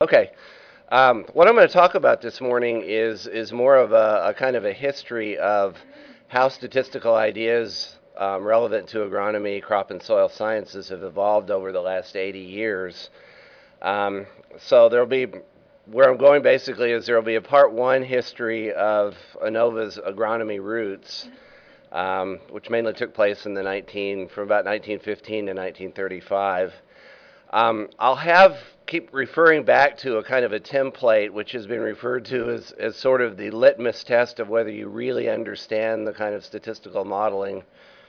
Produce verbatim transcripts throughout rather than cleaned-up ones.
Okay. Um, what I'm going to talk about this morning is is more of a, a kind of a history of how statistical ideas um, relevant to agronomy, crop and soil sciences have evolved over the last eighty years. Um, so there'll be where I'm going basically is there will be a part one history of ANOVA's agronomy roots, um, which mainly took place in the nineteen from about nineteen fifteen to nineteen thirty-five. Um, I'll have keep referring back to a kind of a template, which has been referred to as, as sort of the litmus test of whether you really understand the kind of statistical modeling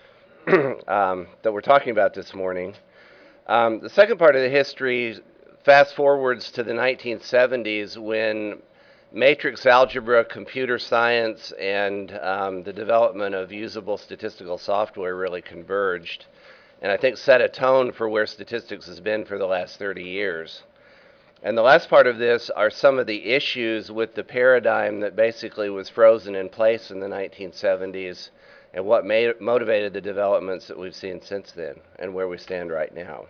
um, that we're talking about this morning. Um, the second part of the history fast forwards to the nineteen seventies when matrix algebra, computer science, and um, the development of usable statistical software really converged, and I think set a tone for where statistics has been for the last thirty years. And the last part of this are some of the issues with the paradigm that basically was frozen in place in the nineteen seventies and what made, motivated the developments that we've seen since then and where we stand right now.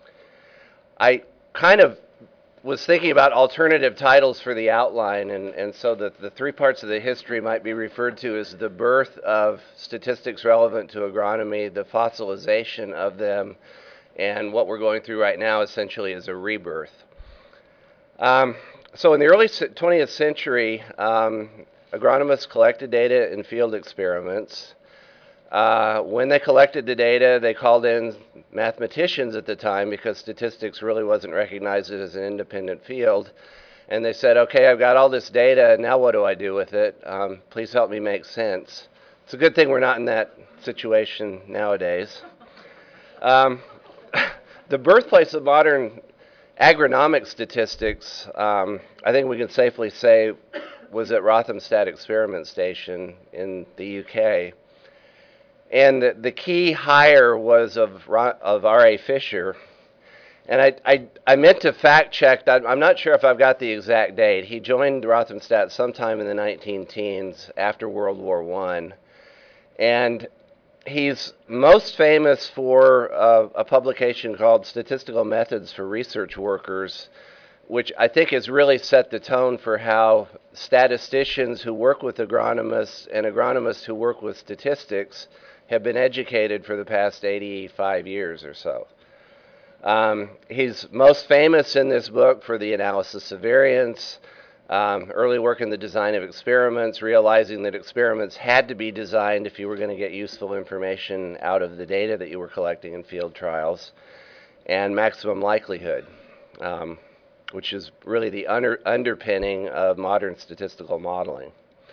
I kind of was thinking about alternative titles for the outline, and, and so that the three parts of the history might be referred to as the birth of statistics relevant to agronomy, the fossilization of them, and what we're going through right now essentially is a rebirth. Um, so in the early twentieth century, um, agronomists collected data in field experiments. Uh, when they collected the data, they called in mathematicians at the time because statistics really wasn't recognized as an independent field. And they said, okay, I've got all this data, now what do I do with it? Um, please help me make sense. It's a good thing we're not in that situation nowadays. Um, the birthplace of modern agronomic statistics, um, I think we can safely say, was at Rothamsted Experiment Station in the U K. And the, the key hire was of, of R A Fisher. And I, I, I meant to fact check that. I'm not sure if I've got the exact date. He joined Rothamsted sometime in the nineteen teens after World War One. And he's most famous for uh, a publication called Statistical Methods for Research Workers, which I think has really set the tone for how statisticians who work with agronomists and agronomists who work with statistics have been educated for the past eighty-five years or so. Um, he's most famous in this book for the analysis of variance, um, early work in the design of experiments, realizing that experiments had to be designed if you were going to get useful information out of the data that you were collecting in field trials, and maximum likelihood, um, which is really the under, underpinning of modern statistical modeling.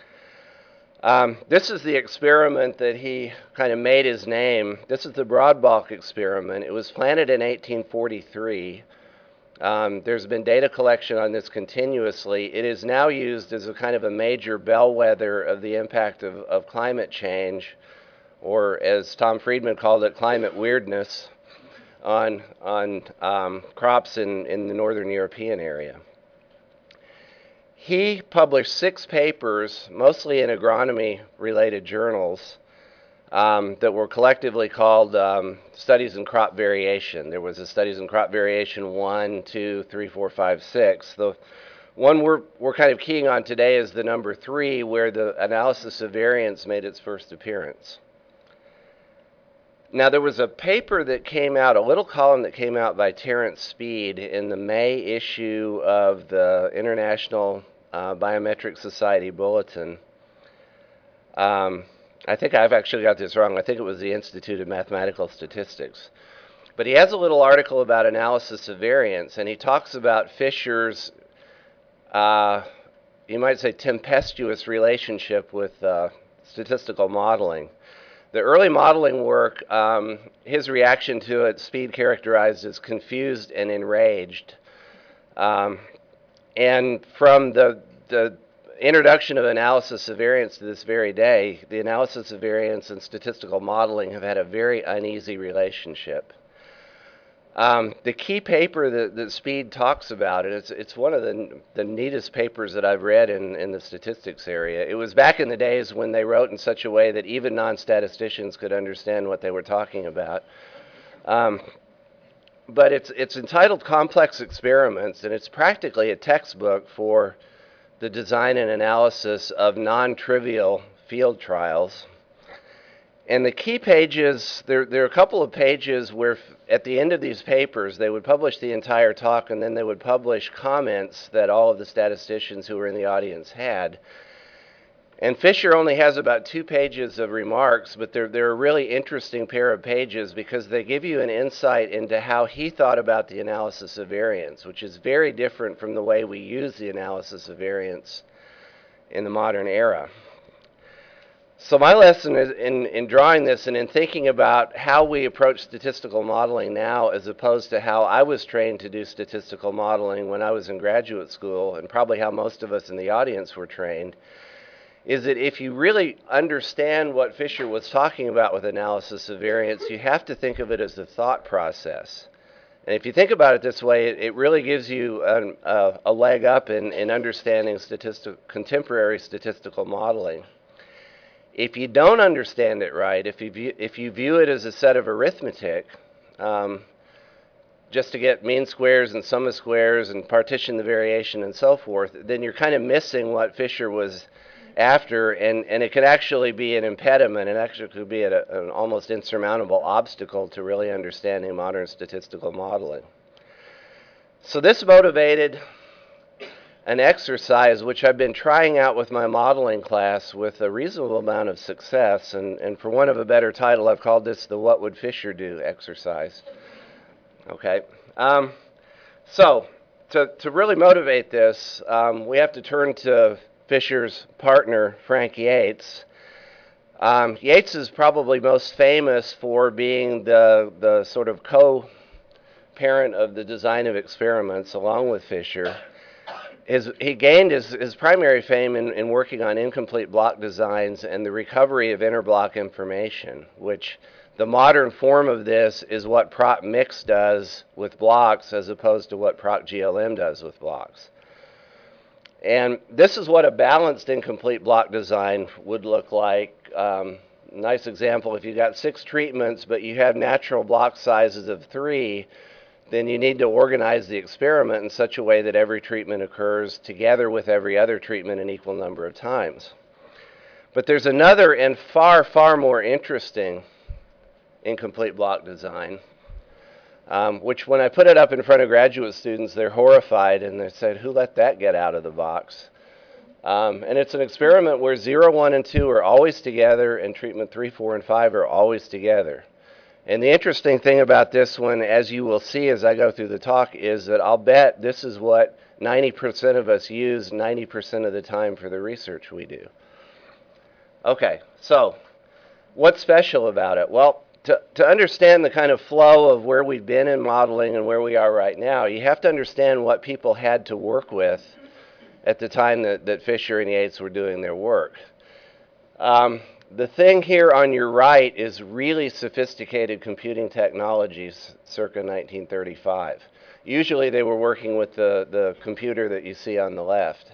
Um, this is the experiment that he kind of made his name. This is the Broad-Balk experiment. It was planned in eighteen forty-three. Um, there's been data collection on this continuously. It is now used as a kind of a major bellwether of the impact of, of climate change, or as Tom Friedman called it, climate weirdness, on, on um, crops in, in the northern European area. He published six papers, mostly in agronomy-related journals, um, that were collectively called um, Studies in Crop Variation. There was a Studies in Crop Variation one, two, three, four, five, six. The one we're, we're kind of keying on today is the number three, where the analysis of variance made its first appearance. Now, there was a paper that came out, a little column that came out by Terence Speed in the May issue of the International uh, Biometric Society Bulletin. Um, I think I've actually got this wrong. I think it was the Institute of Mathematical Statistics. But he has a little article about analysis of variance, and he talks about Fisher's, uh, you might say, tempestuous relationship with uh, statistical modeling. The early modeling work, um, his reaction to it, Speed characterized as confused and enraged. Um, and from the, the introduction of analysis of variance to this very day, the analysis of variance and statistical modeling have had a very uneasy relationship. Um, the key paper that, that Speed talks about, and it's, it's one of the, the neatest papers that I've read in, in the statistics area. It was back in the days when they wrote in such a way that even non-statisticians could understand what they were talking about. Um, but it's it's entitled Complex Experiments, and it's practically a textbook for the design and analysis of non-trivial field trials. And the key pages, there, there are a couple of pages where at the end of these papers they would publish the entire talk, and then they would publish comments that all of the statisticians who were in the audience had. And Fisher only has about two pages of remarks, but they're, they're a really interesting pair of pages because they give you an insight into how he thought about the analysis of variance, which is very different from the way we use the analysis of variance in the modern era. So my lesson is in, in drawing this and in thinking about how we approach statistical modeling now as opposed to how I was trained to do statistical modeling when I was in graduate school, and probably how most of us in the audience were trained, is that if you really understand what Fisher was talking about with analysis of variance, you have to think of it as a thought process. And if you think about it this way, it, it really gives you an, uh, a leg up in, in understanding statistic, contemporary statistical modeling. If you don't understand it right, if you view, if you view it as a set of arithmetic, um, just to get mean squares and sum of squares and partition the variation and so forth, then you're kind of missing what Fisher was after, and, and it could actually be an impediment. It actually could be a, an almost insurmountable obstacle to really understanding modern statistical modeling. So this motivated an exercise which I've been trying out with my modeling class with a reasonable amount of success, and, and for want of a better title, I've called this the What Would Fisher Do exercise. Okay, um, so to, to really motivate this, um, we have to turn to Fisher's partner, Frank Yates. Um, Yates is probably most famous for being the, the sort of co-parent of the design of experiments along with Fisher. His, he gained his, his primary fame in, in working on incomplete block designs and the recovery of interblock information, which the modern form of this is what ProcMix does with blocks as opposed to what ProcGLM does with blocks. And this is what a balanced incomplete block design would look like. Um, nice example, if you got six treatments but you have natural block sizes of three, then you need to organize the experiment in such a way that every treatment occurs together with every other treatment an equal number of times. But there's another and far, far more interesting incomplete block design, um, which when I put it up in front of graduate students, they're horrified and they said, who let that get out of the box? Um, and it's an experiment where zero, one, and two are always together and treatment three, four, and five are always together. And the interesting thing about this one, as you will see as I go through the talk, is that I'll bet this is what ninety percent of us use ninety percent of the time for the research we do. Okay, so what's special about it? Well, to, to understand the kind of flow of where we've been in modeling and where we are right now, you have to understand what people had to work with at the time that, that Fisher and Yates were doing their work. Um, The thing here on your right is really sophisticated computing technologies circa nineteen thirty-five. Usually they were working with the, the computer that you see on the left.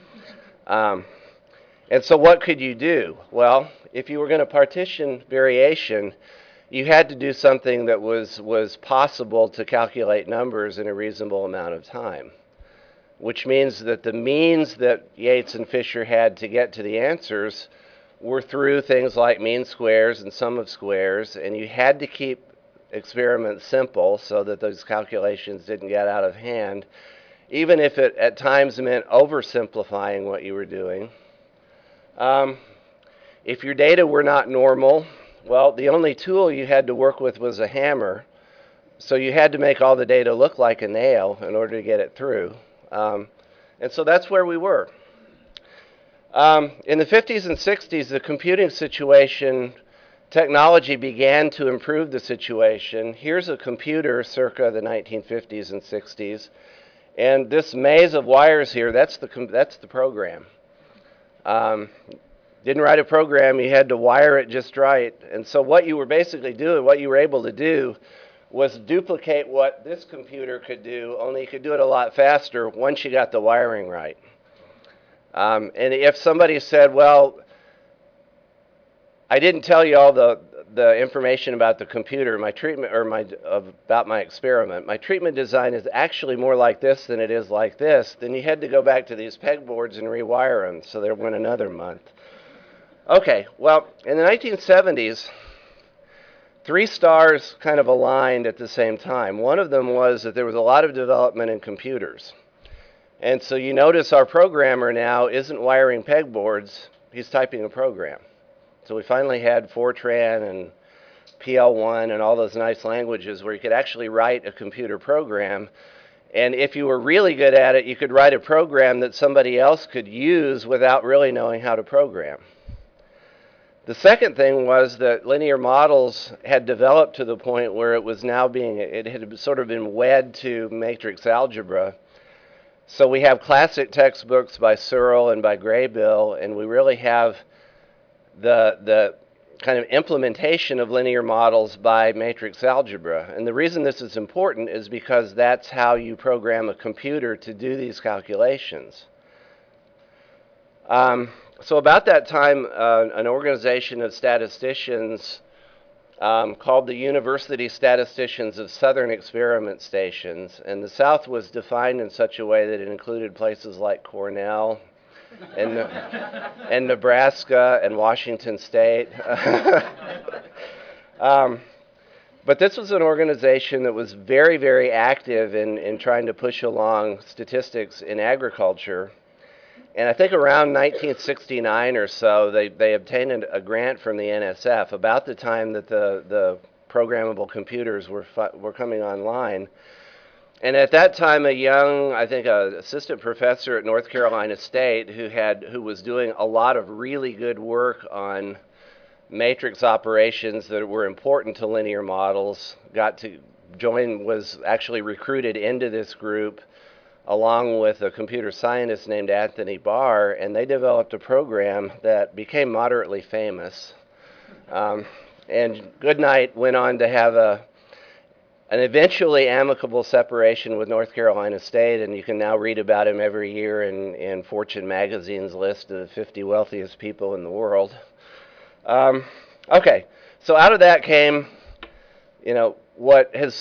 Um, and so what could you do? Well, if you were going to partition variation, you had to do something that was, was possible to calculate numbers in a reasonable amount of time, which means that the means that Yates and Fisher had to get to the answers were through things like mean squares and sum of squares, and you had to keep experiments simple so that those calculations didn't get out of hand, even if it at times meant oversimplifying what you were doing. Um, if your data were not normal, well, the only tool you had to work with was a hammer, so you had to make all the data look like a nail in order to get it through. Um, and so that's where we were. Um, in the fifties and sixties, the computing situation, technology began to improve the situation. Here's a computer circa the nineteen fifties and sixties, and this maze of wires here, that's the, that's the program. Um, didn't write a program, you had to wire it just right. And so what you were basically doing, what you were able to do, was duplicate what this computer could do, only you could do it a lot faster once you got the wiring right. Um, and if somebody said, well, I didn't tell you all the, the information about the computer, my treatment, or my about my experiment, my treatment design is actually more like this than it is like this, then you had to go back to these pegboards and rewire them, so there went another month. Okay, well, in the nineteen seventies, three stars kind of aligned at the same time. One of them was that there was a lot of development in computers. And so you notice our programmer now isn't wiring pegboards, he's typing a program. So we finally had Fortran and P L one and all those nice languages where you could actually write a computer program. And if you were really good at it, you could write a program that somebody else could use without really knowing how to program. The second thing was that linear models had developed to the point where it was now being, it had sort of been wed to matrix algebra. So we have classic textbooks by Searle and by Graybill, and we really have the the kind of implementation of linear models by matrix algebra. And the reason this is important is because that's how you program a computer to do these calculations. Um, so about that time, uh, an organization of statisticians um, called the University Statisticians of Southern Experiment Stations, and the South was defined in such a way that it included places like Cornell, And, and Nebraska and Washington State. um, but this was an organization that was very, very active in, in trying to push along statistics in agriculture. And I think around nineteen sixty-nine or so, they, they obtained a grant from the N S F about the time that the, the programmable computers were, were coming online. And at that time, a young, I think, a assistant professor at North Carolina State who had who was doing a lot of really good work on matrix operations that were important to linear models, got to join, was actually recruited into this group along with a computer scientist named Anthony Barr, and they developed a program that became moderately famous. Um, and Goodnight went on to have a an eventually amicable separation with North Carolina State, and you can now read about him every year in, in Fortune magazine's list of the fifty wealthiest people in the world. Um, okay, so out of that came, you know, what has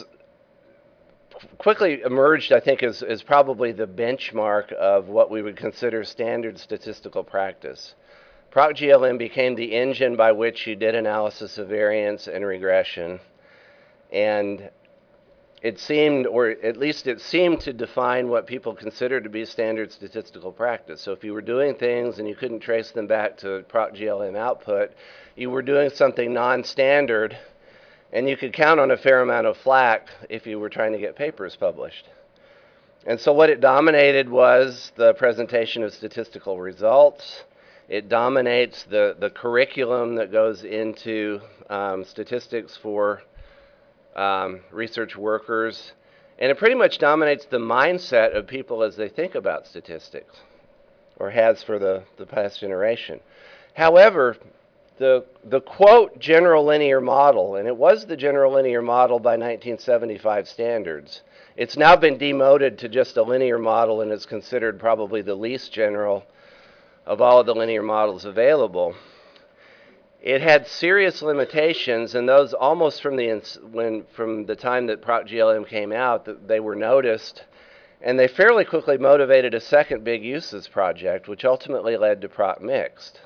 quickly emerged, I think, is, is probably the benchmark of what we would consider standard statistical practice. ProcGLM became the engine by which you did analysis of variance and regression, and it seemed, or at least it seemed to define what people considered to be standard statistical practice. So if you were doing things and you couldn't trace them back to ProcGLM output, you were doing something non-standard, and you could count on a fair amount of flack if you were trying to get papers published. And so what it dominated was the presentation of statistical results. It dominates the, the curriculum that goes into um, statistics for Um, research workers, and it pretty much dominates the mindset of people as they think about statistics, or has for the, the past generation. However, the, the quote general linear model, and it was the general linear model by nineteen seventy-five standards, it's now been demoted to just a linear model and is considered probably the least general of all of the linear models available. It had serious limitations, and those almost from the when from the time that ProcGLM came out, that they were noticed, and they fairly quickly motivated a second big uses project, which ultimately led to ProcMixed.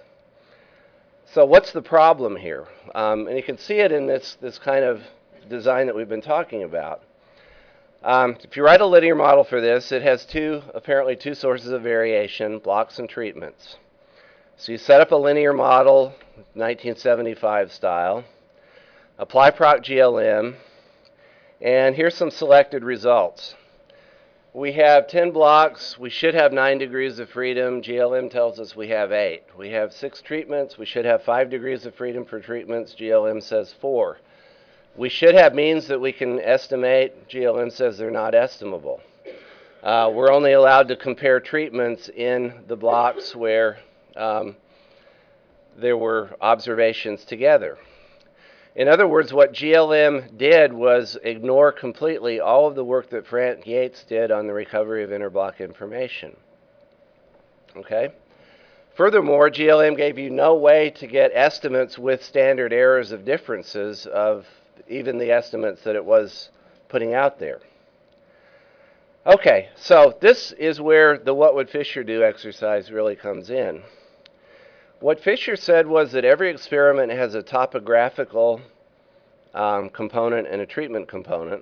So what's the problem here? Um, and you can see it in this this kind of design that we've been talking about. Um, if you write a linear model for this, it has two apparently two sources of variation: blocks and treatments. So you set up a linear model, nineteen seventy-five style, apply ProcGLM, and here's some selected results. We have ten blocks. We should have nine degrees of freedom. G L M tells us we have eight. We have six treatments. We should have five degrees of freedom for treatments. G L M says four. We should have means that we can estimate. G L M says they're not estimable. Uh, we're only allowed to compare treatments in the blocks where Um, there were observations together. In other words, what G L M did was ignore completely all of the work that Frank Yates did on the recovery of interblock information. Okay? Furthermore, G L M gave you no way to get estimates with standard errors of differences of even the estimates that it was putting out there. Okay, so this is where the what would Fisher do exercise really comes in. What Fisher said was that every experiment has a topographical um, component and a treatment component.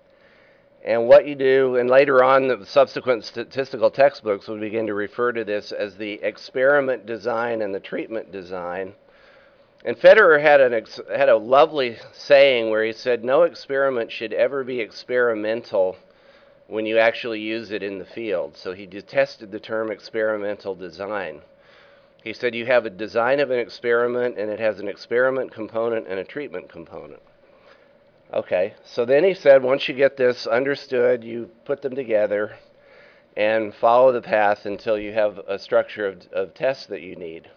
And what you do, and later on the subsequent statistical textbooks would begin to refer to this as the experiment design and the treatment design. And Federer had, an ex had a lovely saying where he said, no experiment should ever be experimental when you actually use it in the field. So he detested the term experimental design. He said you have a design of an experiment and it has an experiment component and a treatment component. Okay, so then he said once you get this understood, you put them together and follow the path until you have a structure of, of tests that you need.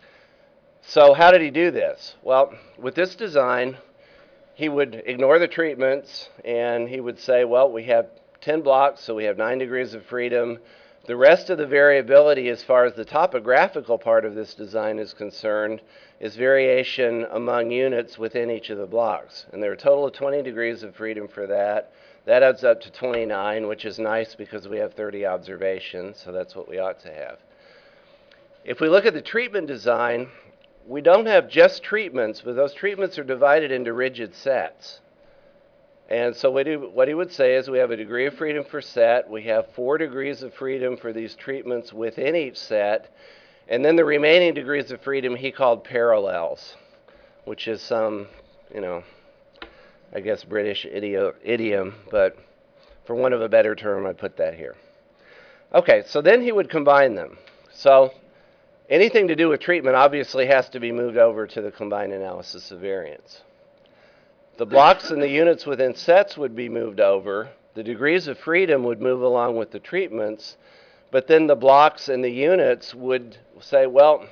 So how did he do this? Well, with this design, he would ignore the treatments and he would say, well, we have ten blocks, so we have nine degrees of freedom. The rest of the variability as far as the topographical part of this design is concerned is variation among units within each of the blocks. And there are a total of twenty degrees of freedom for that. That adds up to twenty-nine, which is nice because we have thirty observations, so that's what we ought to have. If we look at the treatment design, we don't have just treatments, but those treatments are divided into rigid sets. And so what he, what he would say is we have a degree of freedom per set, we have four degrees of freedom for these treatments within each set, and then the remaining degrees of freedom he called parallels, which is some, you know, I guess British idiom, idiom, but for want of a better term, I put that here. Okay, so then he would combine them. So anything to do with treatment obviously has to be moved over to the combined analysis of variance. The blocks and the units within sets would be moved over. The degrees of freedom would move along with the treatments, but then the blocks and the units would say, well,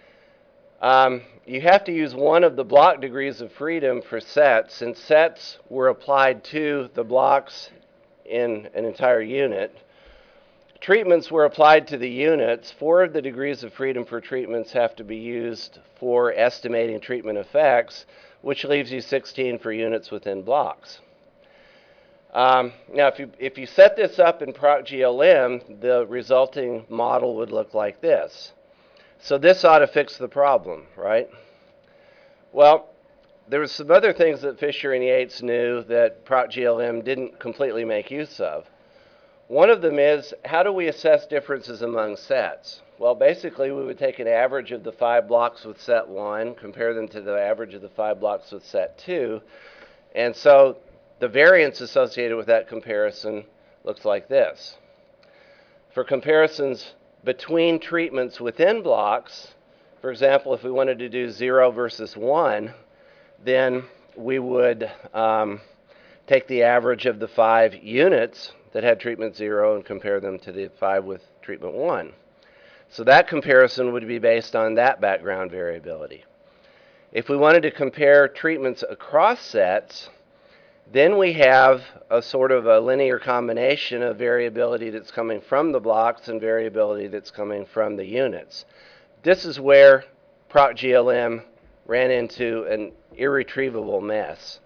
um, you have to use one of the block degrees of freedom for sets, since sets were applied to the blocks in an entire unit. Treatments were applied to the units. Four of the degrees of freedom for treatments have to be used for estimating treatment effects, which leaves you sixteen for units within blocks. Um, now, if you, if you set this up in Proc G L M, the resulting model would look like this. So this ought to fix the problem, right? Well, there were some other things that Fisher and Yates knew that Proc G L M didn't completely make use of. One of them is, how do we assess differences among sets? Well, basically, we would take an average of the five blocks with set one, compare them to the average of the five blocks with set two, and so the variance associated with that comparison looks like this. For comparisons between treatments within blocks, for example, if we wanted to do zero versus one, then we would um, take the average of the five units that had treatment zero and compare them to the five with treatment one. So that comparison would be based on that background variability. If we wanted to compare treatments across sets, then we have a sort of a linear combination of variability that's coming from the blocks and variability that's coming from the units. This is where Proc G L M ran into an irretrievable mess.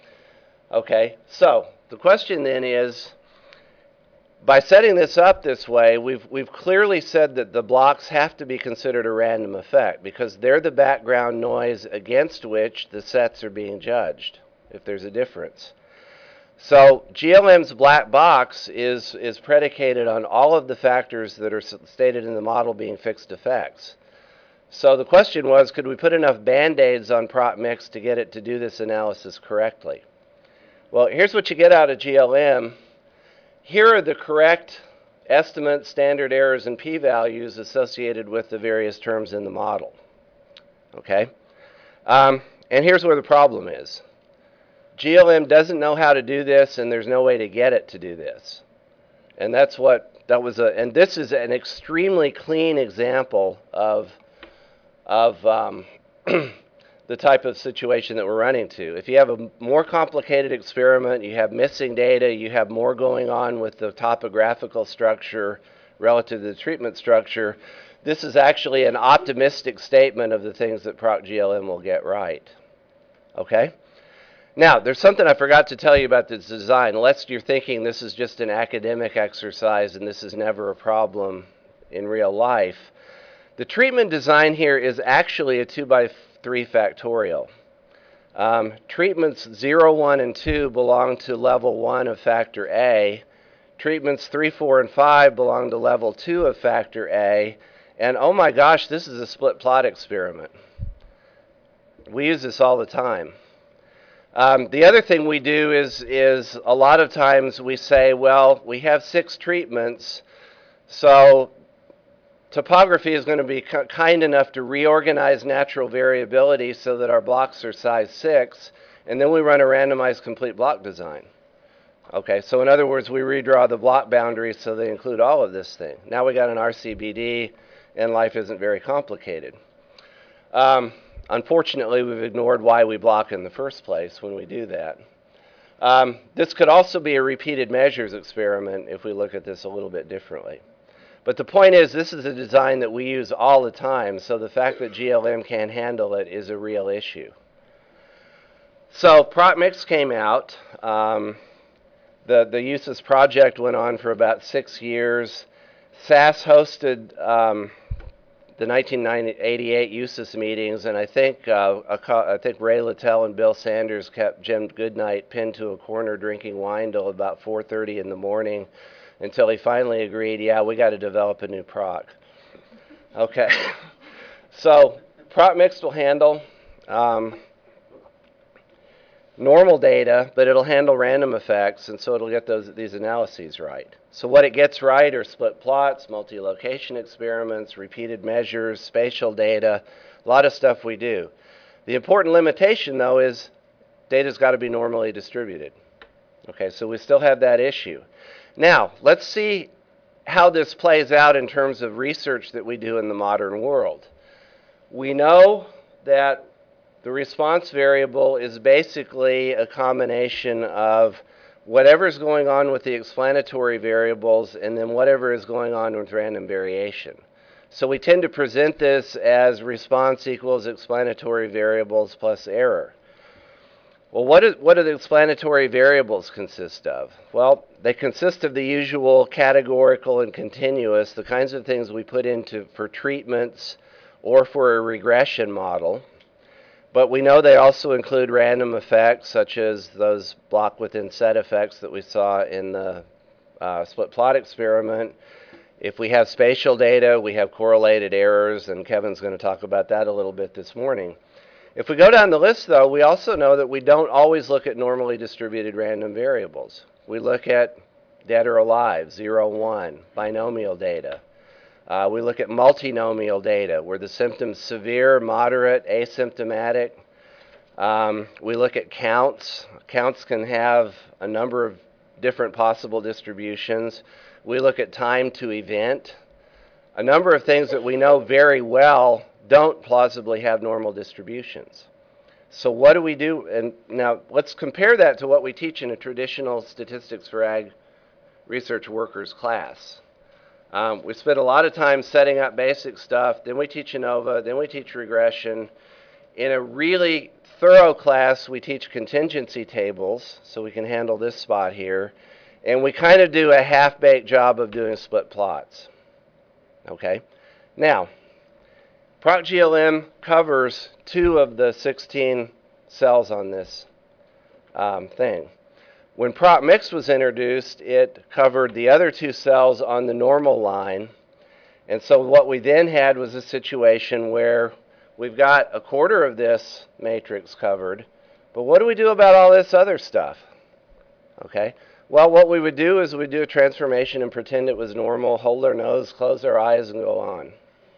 Okay, so the question then is, by setting this up this way, we've, we've clearly said that the blocks have to be considered a random effect because they're the background noise against which the sets are being judged, if there's a difference. So G L M's black box is, is predicated on all of the factors that are stated in the model being fixed effects. So the question was, could we put enough Band-Aids on Proc Mix to get it to do this analysis correctly? Well, here's what you get out of G L M. Here are the correct estimates, standard errors, and p-values associated with the various terms in the model. Okay? Um, and here's where the problem is. G L M doesn't know how to do this, and there's no way to get it to do this. And that's what, that was a, and this is an extremely clean example of, of um, the type of situation that we're running to. If you have a more complicated experiment, you have missing data, you have more going on with the topographical structure relative to the treatment structure, This is actually an optimistic statement of the things that Proc G L M will get right. Okay? Now, there's something I forgot to tell you about this design. Lest you're thinking this is just an academic exercise and this is never a problem in real life. The treatment design here is actually a two by three factorial. Um, treatments zero, one, and two belong to level one of factor A. Treatments three, four, and five belong to level two of factor A. And oh my gosh, this is a split plot experiment. We use this all the time. Um, the other thing we do is, is a lot of times we say, well, we have six treatments, so topography is going to be kind enough to reorganize natural variability so that our blocks are size six, and then we run a randomized complete block design. Okay, so in other words, we redraw the block boundaries so they include all of this thing. Now we got an R C B D, and life isn't very complicated. Um, unfortunately, we've ignored why we block in the first place when we do that. Um, this could also be a repeated measures experiment if we look at this a little bit differently. But the point is, this is a design that we use all the time, so the fact that G L M can't handle it is a real issue. So ProcMix came out. Um, the, the U S I S project went on for about six years. S A S hosted um, the nineteen eighty-eight U S I S meetings, and I think, uh, I think Ray Littell and Bill Sanders kept Jim Goodnight pinned to a corner drinking wine till about four thirty in the morning, until he finally agreed, yeah, we got to develop a new proc. Okay, so ProcMix will handle um, normal data, but it'll handle random effects, and so it'll get those these analyses right. So what it gets right are split plots, multi-location experiments, repeated measures, spatial data, a lot of stuff we do. The important limitation, though, is data's got to be normally distributed. Okay, so we still have that issue. Now, let's see how this plays out in terms of research that we do in the modern world. We know that the response variable is basically a combination of whatever is going on with the explanatory variables and then whatever is going on with random variation. So we tend to present this as response equals explanatory variables plus error. Well, what, is, what do the explanatory variables consist of? Well, they consist of the usual categorical and continuous, the kinds of things we put into for treatments or for a regression model. But we know they also include random effects, such as those block within set effects that we saw in the uh, split plot experiment. If we have spatial data, we have correlated errors, and Kevin's going to talk about that a little bit this morning. If we go down the list, though, we also know that we don't always look at normally distributed random variables. We look at dead or alive, zero, one, binomial data. Uh, we look at multinomial data, where the symptoms severe, moderate, asymptomatic. Um, we look at counts. Counts can have a number of different possible distributions. We look at time to event. A number of things that we know very well don't plausibly have normal distributions. So what do we do? And now let's compare that to what we teach in a traditional statistics for ag research workers class. Um, we spend a lot of time setting up basic stuff, then we teach ANOVA, then we teach regression. In a really thorough class, we teach contingency tables, so we can handle this spot here. And we kind of do a half-baked job of doing split plots. Okay? Now, Proc G L M covers two of the sixteen cells on this um, thing. When ProcMix was introduced, it covered the other two cells on the normal line. And so what we then had was a situation where we've got a quarter of this matrix covered, but what do we do about all this other stuff? Okay, well, what we would do is we'd do a transformation and pretend it was normal, hold our nose, close our eyes, and go on.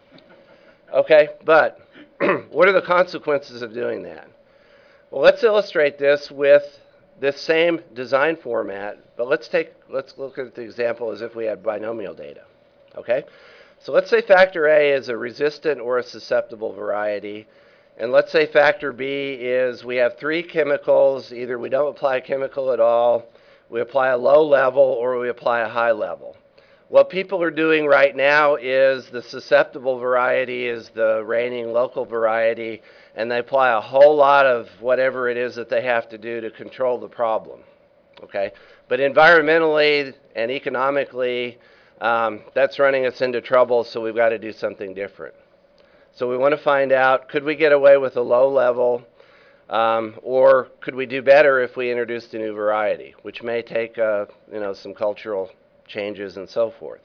Okay, but what are the consequences of doing that? Well, let's illustrate this with this same design format, but let's take let's look at the example as if we had binomial data. Okay, so let's say factor A is a resistant or a susceptible variety, and let's say factor B is we have three chemicals. Either we don't apply a chemical at all, we apply a low level, or we apply a high level. What people are doing right now is the susceptible variety is the reigning local variety, and they apply a whole lot of whatever it is that they have to do to control the problem. Okay? But environmentally and economically, um, that's running us into trouble, so we've got to do something different. So we want to find out, could we get away with a low level, um, or could we do better if we introduced a new variety, which may take uh, you know, some cultural changes and so forth.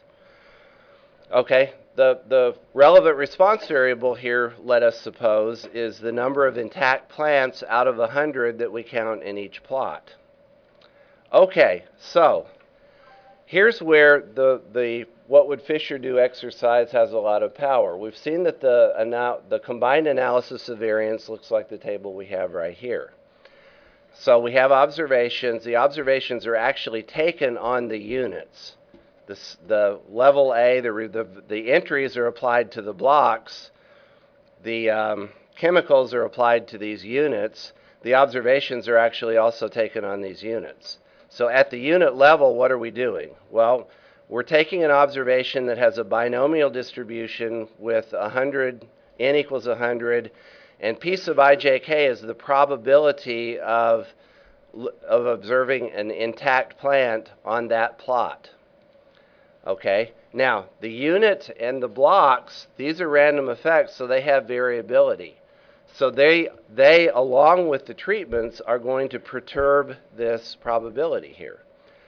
Okay, the, the relevant response variable here, let us suppose, is the number of intact plants out of one hundred that we count in each plot. Okay, so here's where the, the what would Fisher do exercise has a lot of power. We've seen that the, the combined analysis of variance looks like the table we have right here. So we have observations. The observations are actually taken on the units. This, the level A, the, the, the entries are applied to the blocks. The um, chemicals are applied to these units. The observations are actually also taken on these units. So at the unit level, what are we doing? Well, we're taking an observation that has a binomial distribution with one hundred, n equals one hundred, and P sub I J K is the probability of, of observing an intact plant on that plot. Okay, now the unit and the blocks, these are random effects, so they have variability. So they, they, along with the treatments, are going to perturb this probability here.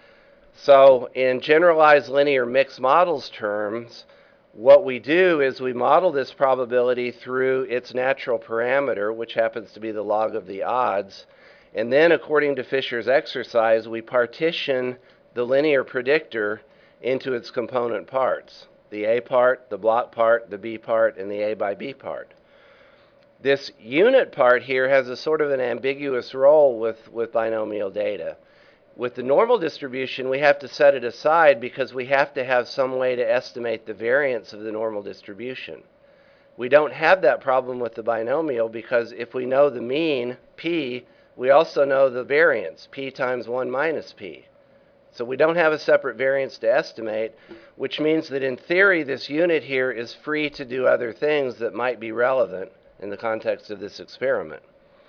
So in generalized linear mixed models terms, what we do is we model this probability through its natural parameter, which happens to be the log of the odds. And then, according to Fisher's exercise, we partition the linear predictor into its component parts. The A part, the block part, the B part, and the A by B part. This unit part here has a sort of an ambiguous role with, with binomial data. With the normal distribution, we have to set it aside because we have to have some way to estimate the variance of the normal distribution. We don't have that problem with the binomial because if we know the mean, p, we also know the variance, p times one minus p. So we don't have a separate variance to estimate, which means that in theory this unit here is free to do other things that might be relevant in the context of this experiment.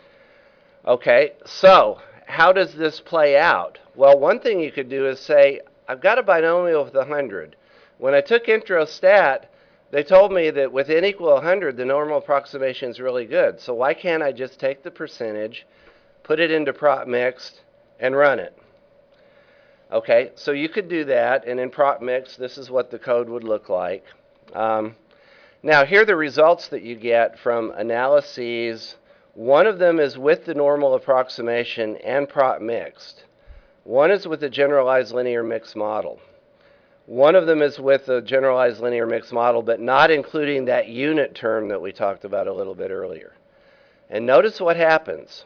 Okay, so how does this play out? Well, one thing you could do is say, I've got a binomial with one hundred. When I took Introstat, they told me that with n equal one hundred, the normal approximation is really good. So why can't I just take the percentage, put it into prop mixed, and run it? Okay, so you could do that, and in prop mix, this is what the code would look like. Um, now, here are the results that you get from analyses. One of them is with the normal approximation and prop mixed. One is with a generalized linear mixed model. One of them is with a generalized linear mixed model, but not including that unit term that we talked about a little bit earlier. And notice what happens.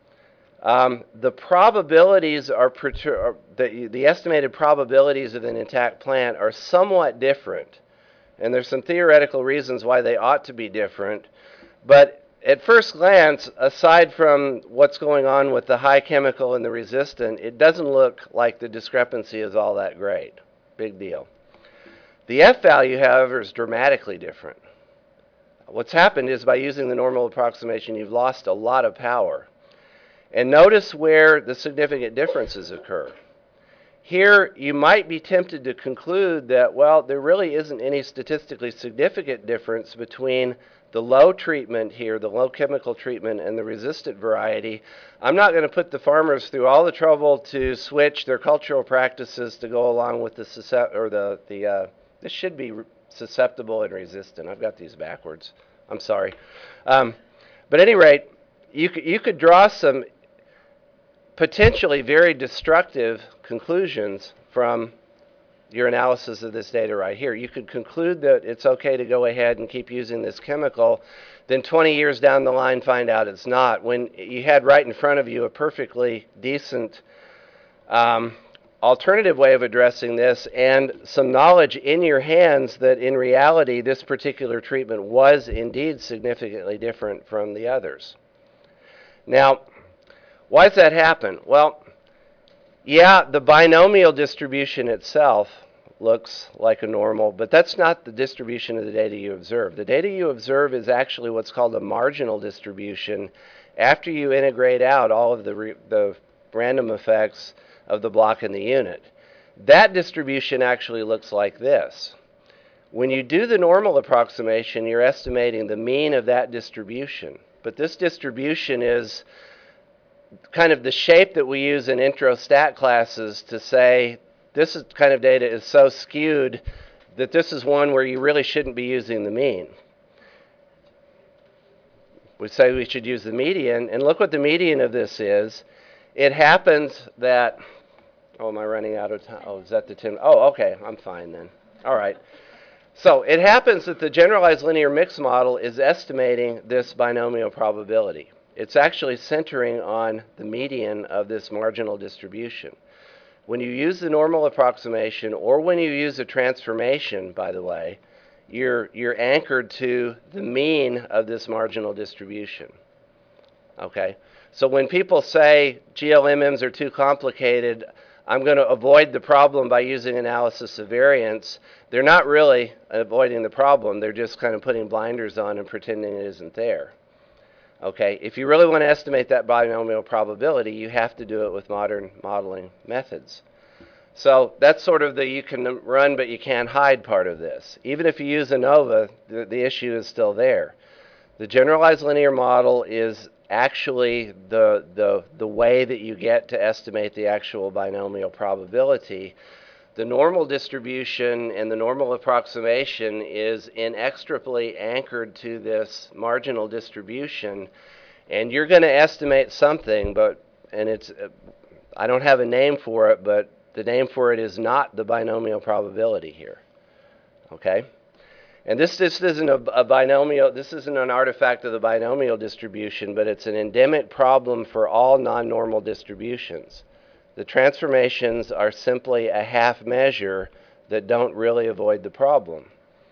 Um, the probabilities are, are the, the estimated probabilities of an intact plant are somewhat different. And there's some theoretical reasons why they ought to be different. But at first glance, aside from what's going on with the high chemical and the resistant, it doesn't look like the discrepancy is all that great. Big deal. The F value, however, is dramatically different. What's happened is by using the normal approximation, you've lost a lot of power. And notice where the significant differences occur. Here, you might be tempted to conclude that, well, there really isn't any statistically significant difference between the low treatment here, the low chemical treatment, and the resistant variety. I'm not going to put the farmers through all the trouble to switch their cultural practices to go along with the, or the, the uh, this should be susceptible and resistant. I've got these backwards. I'm sorry. Um, but at any rate, you could, you could draw some potentially very destructive conclusions from your analysis of this data right here. You could conclude that it's okay to go ahead and keep using this chemical, then twenty years down the line find out it's not, when you had right in front of you a perfectly decent um, alternative way of addressing this and some knowledge in your hands that in reality this particular treatment was indeed significantly different from the others. Now, why does that happen? Well, yeah, the binomial distribution itself looks like a normal, but that's not the distribution of the data you observe. The data you observe is actually what's called a marginal distribution after you integrate out all of the, re the random effects of the block in the unit. That distribution actually looks like this. When you do the normal approximation, you're estimating the mean of that distribution. But this distribution is kind of the shape that we use in intro stat classes to say this is, kind of data is so skewed that this is one where you really shouldn't be using the mean. We say we should use the median, and look what the median of this is. It happens that, oh, am I running out of time? Oh, is that the ten? Oh, okay, I'm fine then. All right. So it happens that the generalized linear mixed model is estimating this binomial probability. It's actually centering on the median of this marginal distribution. When you use the normal approximation, or when you use a transformation, by the way, you're, you're anchored to the mean of this marginal distribution. Okay? So when people say G L M Ms are too complicated, I'm going to avoid the problem by using analysis of variance, they're not really avoiding the problem. They're just kind of putting blinders on and pretending it isn't there. Okay, if you really want to estimate that binomial probability, you have to do it with modern modeling methods. So that's sort of the you can run but you can't hide part of this. Even if you use ANOVA, the, the issue is still there. The generalized linear model is actually the, the, the way that you get to estimate the actual binomial probability. The normal distribution and the normal approximation is inextricably anchored to this marginal distribution, and you're going to estimate something, but and it's I don't have a name for it, but the name for it is not the binomial probability here. Okay? And this, this isn't a, a binomial, this isn't an artifact of the binomial distribution, but it's an endemic problem for all non-normal distributions. The transformations are simply a half measure that don't really avoid the problem.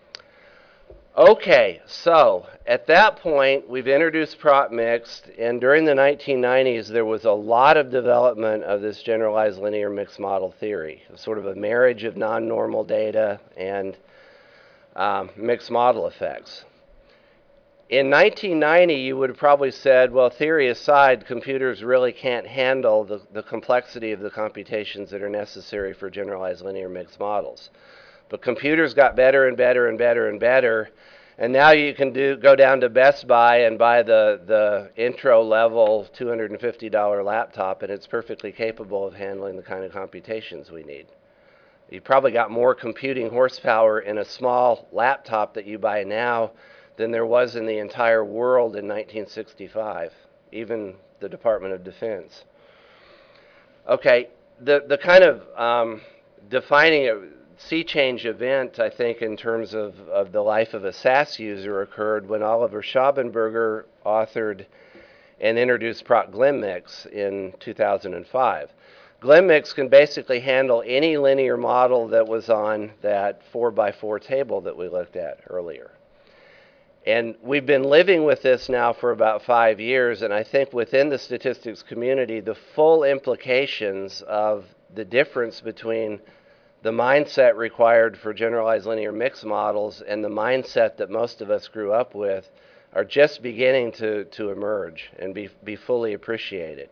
Okay, so at that point, we've introduced prop mixed, and during the nineteen nineties, there was a lot of development of this generalized linear mixed model theory, sort of a marriage of non-normal data and um, mixed model effects. In nineteen ninety, you would have probably said, well, theory aside, computers really can't handle the, the complexity of the computations that are necessary for generalized linear mixed models. But computers got better and better and better and better, and now you can do, go down to Best Buy and buy the, the intro-level two hundred fifty dollar laptop, and it's perfectly capable of handling the kind of computations we need. You probably got more computing horsepower in a small laptop that you buy now than there was in the entire world in nineteen sixty-five, even the Department of Defense. Okay, the, the kind of um, defining a sea change event, I think, in terms of, of the life of a S A S user occurred when Oliver Schabenberger authored and introduced Prop Glimmix in two thousand five. Glimmix can basically handle any linear model that was on that four by four table that we looked at earlier. And we've been living with this now for about five years, and I think within the statistics community, the full implications of the difference between the mindset required for generalized linear mixed models and the mindset that most of us grew up with are just beginning to, to emerge and be, be fully appreciated.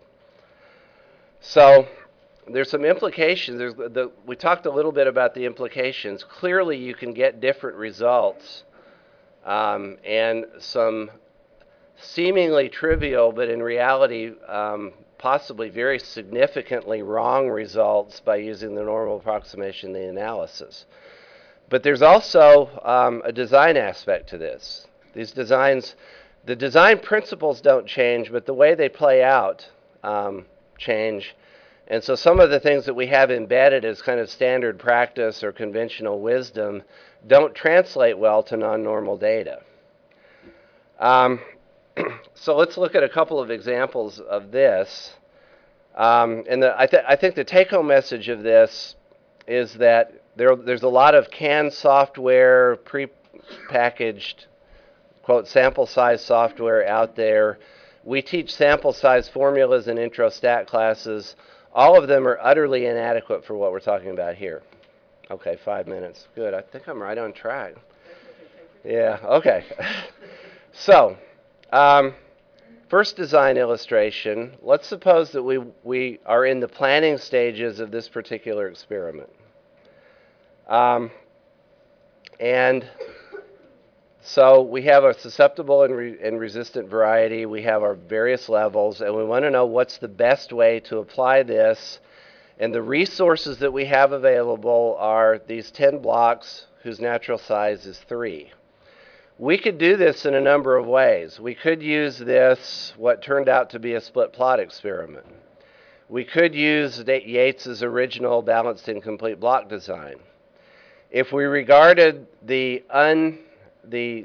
So there's some implications. There's the, we talked a little bit about the implications. Clearly, you can get different results Um, and some seemingly trivial, but in reality um, possibly very significantly wrong results by using the normal approximation in the analysis. But there's also um, a design aspect to this. These designs, the design principles don't change, but the way they play out um, change. And so some of the things that we have embedded as kind of standard practice or conventional wisdom don't translate well to non-normal data. Um, so let's look at a couple of examples of this. Um, and the, I, th I think the take-home message of this is that there, there's a lot of canned software, pre-packaged, quote, sample size software out there. We teach sample size formulas in intro stat classes. All of them are utterly inadequate for what we're talking about here. Okay, five minutes. Good. I think I'm right on track. Yeah, okay. So, um, first design illustration. Let's suppose that we, we are in the planning stages of this particular experiment. Um, and so we have a susceptible and, re- and resistant variety. We have our various levels, and we want to know what's the best way to apply this. And the resources that we have available are these ten blocks whose natural size is three. We could do this in a number of ways. We could use this, what turned out to be a split plot experiment. We could use Yates's original balanced incomplete block design. If we regarded the un, the,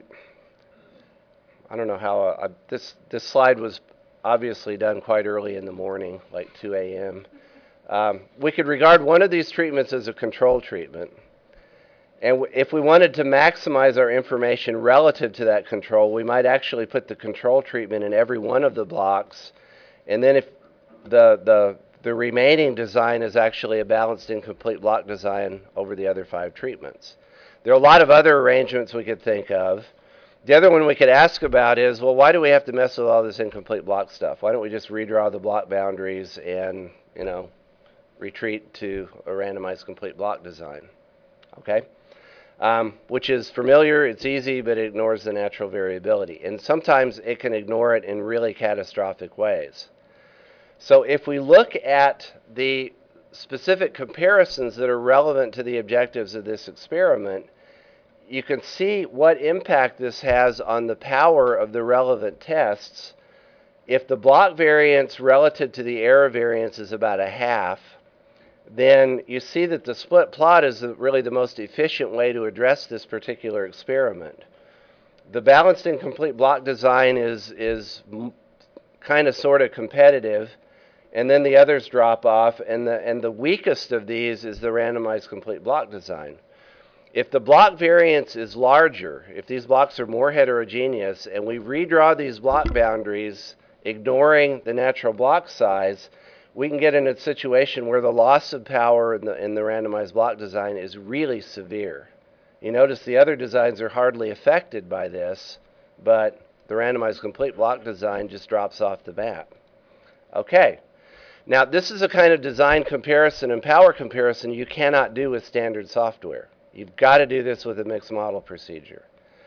I don't know how, uh, this, this slide was obviously done quite early in the morning, like two a.m. Um, we could regard one of these treatments as a control treatment. And if we wanted to maximize our information relative to that control, we might actually put the control treatment in every one of the blocks. And then if the, the, the remaining design is actually a balanced incomplete block design over the other five treatments. There are a lot of other arrangements we could think of. The other one we could ask about is, well, why do we have to mess with all this incomplete block stuff? Why don't we just redraw the block boundaries and, you know, retreat to a randomized complete block design? Okay? Um, which is familiar, it's easy, but it ignores the natural variability. And sometimes it can ignore it in really catastrophic ways. So if we look at the specific comparisons that are relevant to the objectives of this experiment, you can see what impact this has on the power of the relevant tests. If the block variance relative to the error variance is about a half, then you see that the split plot is really the most efficient way to address this particular experiment. The balanced incomplete block design is, is kind of sort of competitive, and then the others drop off, and the, and the weakest of these is the randomized complete block design. If the block variance is larger, if these blocks are more heterogeneous, and we redraw these block boundaries, ignoring the natural block size, we can get in a situation where the loss of power in the, in the randomized block design is really severe. You notice the other designs are hardly affected by this, but the randomized complete block design just drops off the bat. Okay. Now, this is a kind of design comparison and power comparison you cannot do with standard software. You've got to do this with a mixed model procedure.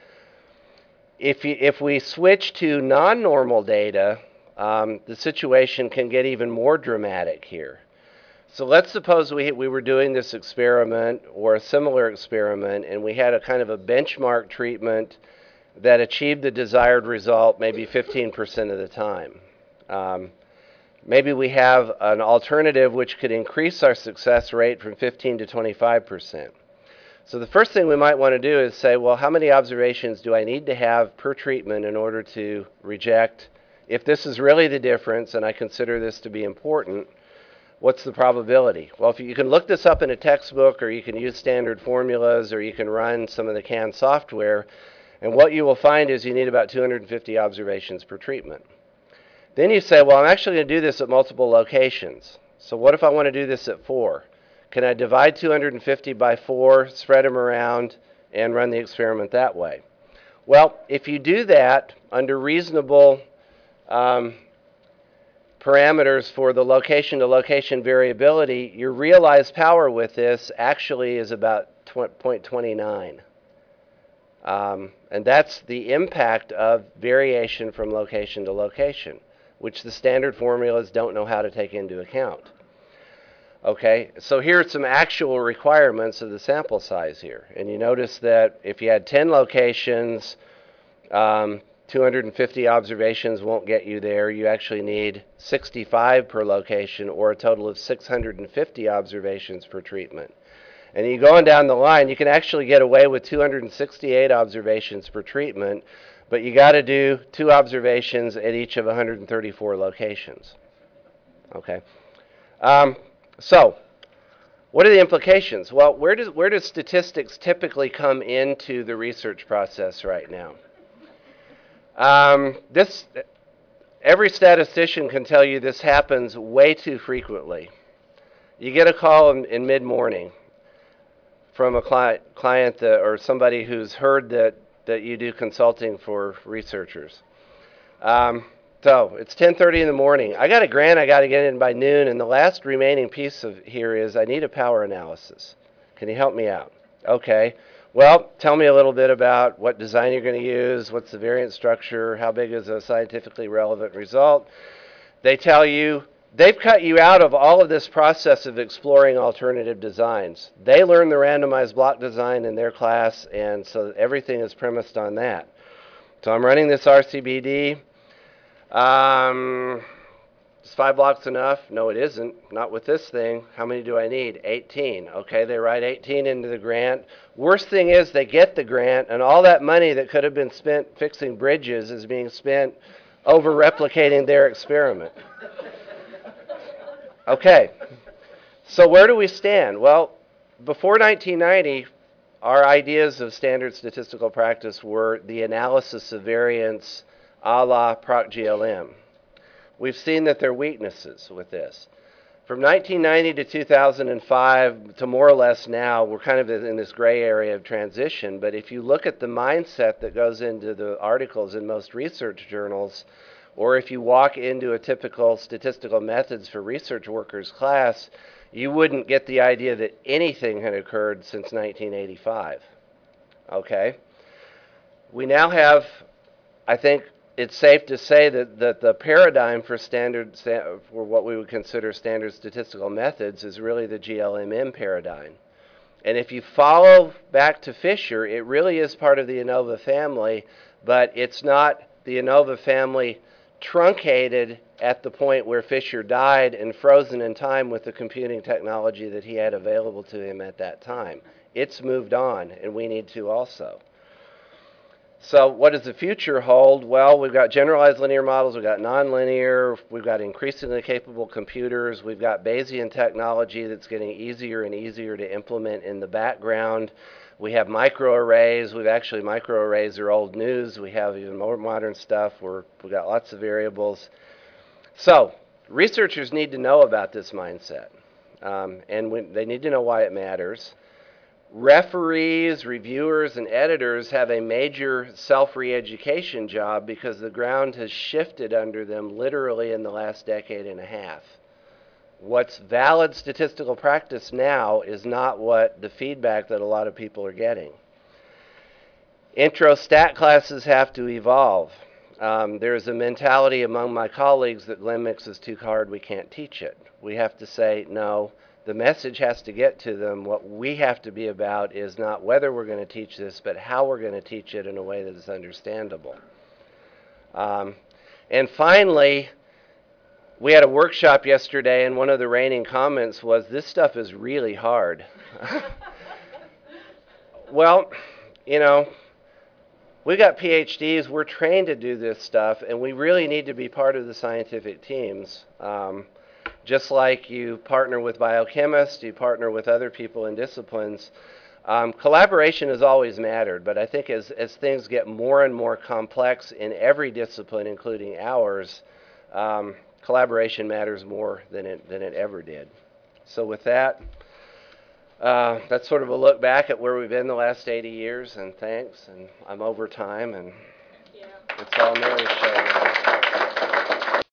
If, you, if we switch to non-normal data, Um, the situation can get even more dramatic here. So let's suppose we, we were doing this experiment or a similar experiment, and we had a kind of a benchmark treatment that achieved the desired result maybe fifteen percent of the time. Um, maybe we have an alternative which could increase our success rate from fifteen to twenty-five percent. So the first thing we might want to do is say, well, how many observations do I need to have per treatment in order to reject? If this is really the difference, and I consider this to be important, what's the probability? Well, if you, you can look this up in a textbook, or you can use standard formulas, or you can run some of the canned software, and what you will find is you need about two hundred fifty observations per treatment. Then you say, well, I'm actually going to do this at multiple locations. So what if I want to do this at four? Can I divide two hundred fifty by four, spread them around, and run the experiment that way? Well, if you do that under reasonable Um, parameters for the location-to-location variability, your realized power with this actually is about zero point two nine. Um, and that's the impact of variation from location to location, which the standard formulas don't know how to take into account. Okay, so here are some actual requirements of the sample size here. And you notice that if you had ten locations, um, two hundred fifty observations won't get you there. You actually need sixty-five per location, or a total of six hundred fifty observations per treatment. And you go on down the line, you can actually get away with two hundred sixty-eight observations per treatment, but you got to do two observations at each of one hundred thirty-four locations. Okay. Um, so, what are the implications? Well, where does where does statistics typically come into the research process right now? Um, this, every statistician can tell you this happens way too frequently. You get a call in, in mid-morning from a client, client that, or somebody who's heard that, that you do consulting for researchers. Um, so it's ten thirty in the morning. I got a grant I got to get in by noon, and the last remaining piece of here is I need a power analysis. Can you help me out? Okay. Well, tell me a little bit about what design you're going to use, what's the variance structure, how big is a scientifically relevant result. They tell you they've cut you out of all of this process of exploring alternative designs. They learn the randomized block design in their class, and so everything is premised on that. So I'm running this R C B D. Um, is five blocks enough? No, it isn't. Not with this thing. How many do I need? eighteen. Okay, they write eighteen into the grant. Worst thing is they get the grant, and all that money that could have been spent fixing bridges is being spent over replicating their experiment. Okay, so where do we stand? Well, before nineteen ninety, our ideas of standard statistical practice were the analysis of variance a la ProcGLM. We've seen that there are weaknesses with this. From nineteen ninety to two thousand five to more or less now, we're kind of in this gray area of transition. But if you look at the mindset that goes into the articles in most research journals, or if you walk into a typical statistical methods for research workers class, you wouldn't get the idea that anything had occurred since nineteen eighty-five. Okay? We now have, I think, it's safe to say that, that the paradigm for standard for what we would consider standard statistical methods is really the G L M M paradigm. And if you follow back to Fisher, it really is part of the ANOVA family, but it's not the ANOVA family truncated at the point where Fisher died and frozen in time with the computing technology that he had available to him at that time. It's moved on, and we need to also. So what does the future hold? Well, we've got generalized linear models, we've got nonlinear, we've got increasingly capable computers, we've got Bayesian technology that's getting easier and easier to implement in the background. We have microarrays. We've actually, microarrays are old news. We have even more modern stuff where we've got lots of variables. So researchers need to know about this mindset, um, and when, they need to know why it matters. Referees, reviewers, and editors have a major self-re-education job because the ground has shifted under them literally in the last decade and a half. What's valid statistical practice now is not what the feedback that a lot of people are getting. Intro stat classes have to evolve. Um, there's a mentality among my colleagues that Glenmix is too hard, we can't teach it. We have to say, no, the message has to get to them. What we have to be about is not whether we're going to teach this, but how we're going to teach it in a way that is understandable. Um, and finally, we had a workshop yesterday, and one of the reigning comments was, this stuff is really hard. Well, you know, we've got P H Ds, we're trained to do this stuff, and we really need to be part of the scientific teams. Um, just like you partner with biochemists, you partner with other people in disciplines. Um, collaboration has always mattered, but I think as, as things get more and more complex in every discipline, including ours, um, collaboration matters more than it, than it ever did. So with that, uh, that's sort of a look back at where we've been the last eighty years, and thanks, and I'm over time, and yeah. It's all Mary's show now.